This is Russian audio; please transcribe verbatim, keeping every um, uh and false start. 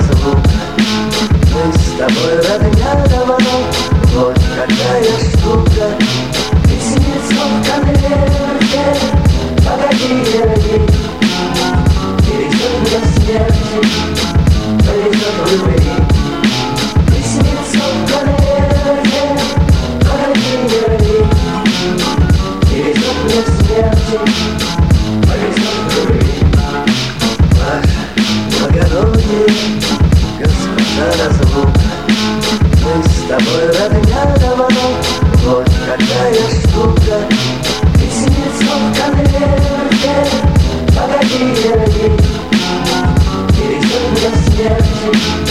разлука. Мы с тобой родня давно, вот какая штука. Письмецо в конверте, погоди, верни, перейдет до смерти, повезет в любви. Письмецо в конверте, погоди, верни, перейдет до смерти, повезет в любви. Ваше благородие, госпожа разлука, мы с тобой родня давно, вот какая штука. Письмецо в конверте, погоди, верни, перейдет до смерти.